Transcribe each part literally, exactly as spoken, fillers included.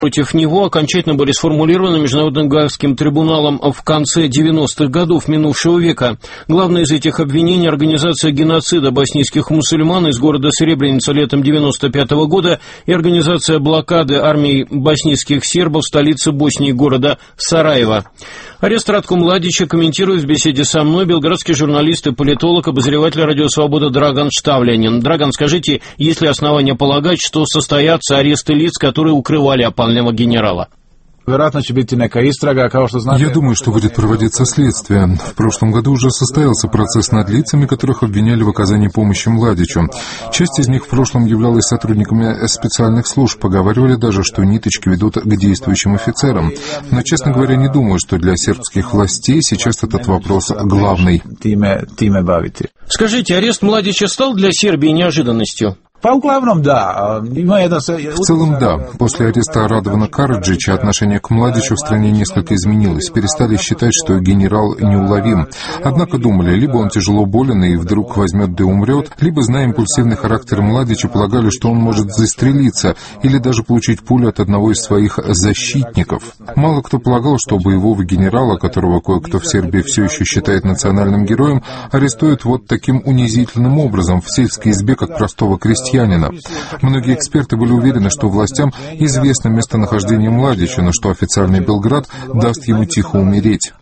против него окончательно были сформулированы Международным Гаагским трибуналом в конце девяностых годов минувшего века. Главное из этих обвинений – организация геноцида боснийских мусульман из города Сребреница летом девяносто пятого года и организация блокады армии боснийских сербов столицы Боснии города Сараево. Арест Радко Младича комментирует в беседе со мной белградский журналист и политолог, обозреватель «Радио Свобода» Драган Штавлянин. Драган, скажите, есть ли основания полагать, что состоятся аресты лиц, которые укрывали опального генерала? Я думаю, что будет проводиться следствие. В прошлом году уже состоялся процесс над лицами, которых обвиняли в оказании помощи Младичу. Часть из них в прошлом являлась сотрудниками специальных служб. Поговаривали даже, что ниточки ведут к действующим офицерам. Но, честно говоря, не думаю, что для сербских властей сейчас этот вопрос главный. Скажите, арест Младича стал для Сербии неожиданностью? В целом, да. После ареста Радована Караджича отношение к Младичу в стране несколько изменилось. Перестали считать, что генерал неуловим. Однако думали, либо он тяжело болен и вдруг возьмет да умрет, либо, зная импульсивный характер Младича, полагали, что он может застрелиться или даже получить пулю от одного из своих защитников. Мало кто полагал, что боевого генерала, которого кое-кто в Сербии все еще считает национальным героем, арестуют вот таким унизительным образом, в сельской избе, как простого крестьянина. Многие эксперты были уверены, что властям известно местонахождение Младича, но что официальный Белград даст ему тихо умереть.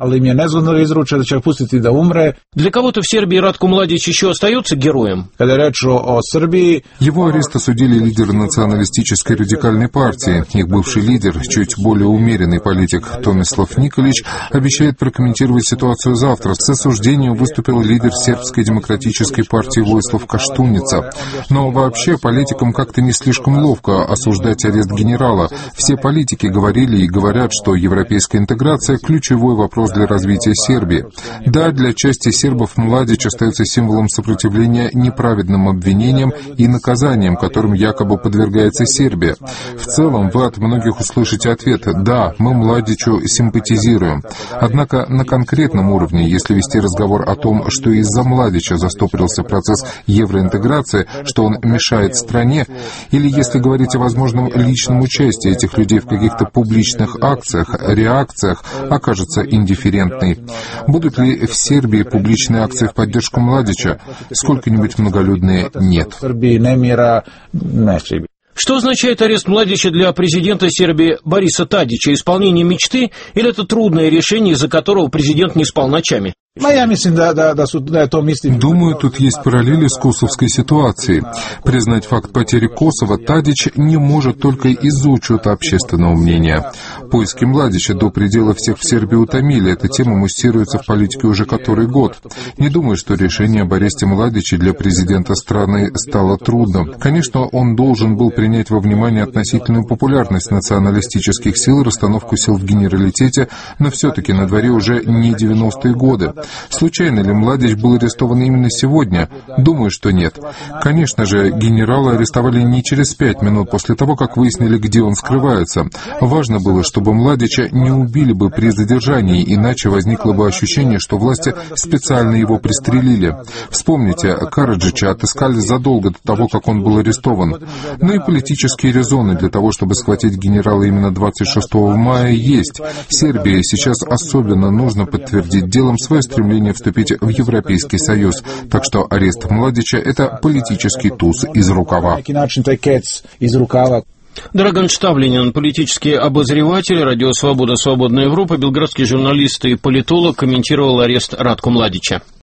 Для кого-то в Сербии Радко Младич еще остается героем? Его арест осудили лидеры националистической радикальной партии. Их бывший лидер, чуть более умеренный политик Томислав Николич, обещает прокомментировать ситуацию завтра. С осуждением выступил лидер сербской демократической партии Войслав Каштуница. Но вообще Вообще, политикам как-то не слишком ловко осуждать арест генерала. Все политики говорили и говорят, что европейская интеграция – ключевой вопрос для развития Сербии. Да, для части сербов Младич остается символом сопротивления неправедным обвинениям и наказаниям, которым якобы подвергается Сербия. В целом, вы от многих услышите ответ «Да, мы Младичу симпатизируем». Однако на конкретном уровне, если вести разговор о том, что из-за Младича застопорился процесс евроинтеграции, что он мешает стране, или если говорить о возможном личном участии этих людей в каких-то публичных акциях, реакциях, окажется индифферентной. Будут ли в Сербии публичные акции в поддержку Младича? Сколько-нибудь многолюдные? Нет. Что означает арест Младича для президента Сербии Бориса Тадича? Исполнение мечты или это трудное решение, из-за которого президент не спал ночами? Думаю, тут есть параллели с косовской ситуацией. Признать факт потери Косово Тадич не может только из-за учета общественного мнения. Поиски Младича до предела всех в Сербии утомили. Эта тема муссируется в политике уже который год. Не думаю, что решение об аресте Младича для президента страны стало трудным. Конечно, он должен был принять во внимание относительную популярность националистических сил и расстановку сил в генералитете, но все-таки на дворе уже не девяностые годы. Случайно ли Младич был арестован именно сегодня? Думаю, что нет. Конечно же, генерала арестовали не через пять минут после того, как выяснили, где он скрывается. Важно было, чтобы Младича не убили бы при задержании, иначе возникло бы ощущение, что власти специально его пристрелили. Вспомните, Караджича отыскали задолго до того, как он был арестован. Но и политические резоны для того, чтобы схватить генерала именно двадцать шестого мая, есть. Сербии сейчас особенно нужно подтвердить делом свое стремление вступить в Европейский Союз. Так что арест Младича – это политический туз из рукава. Драган Штавлянин, политический обозреватель, Радио Свобода, Свободная Европа, белградский журналист и политолог, комментировал арест Радко Младича.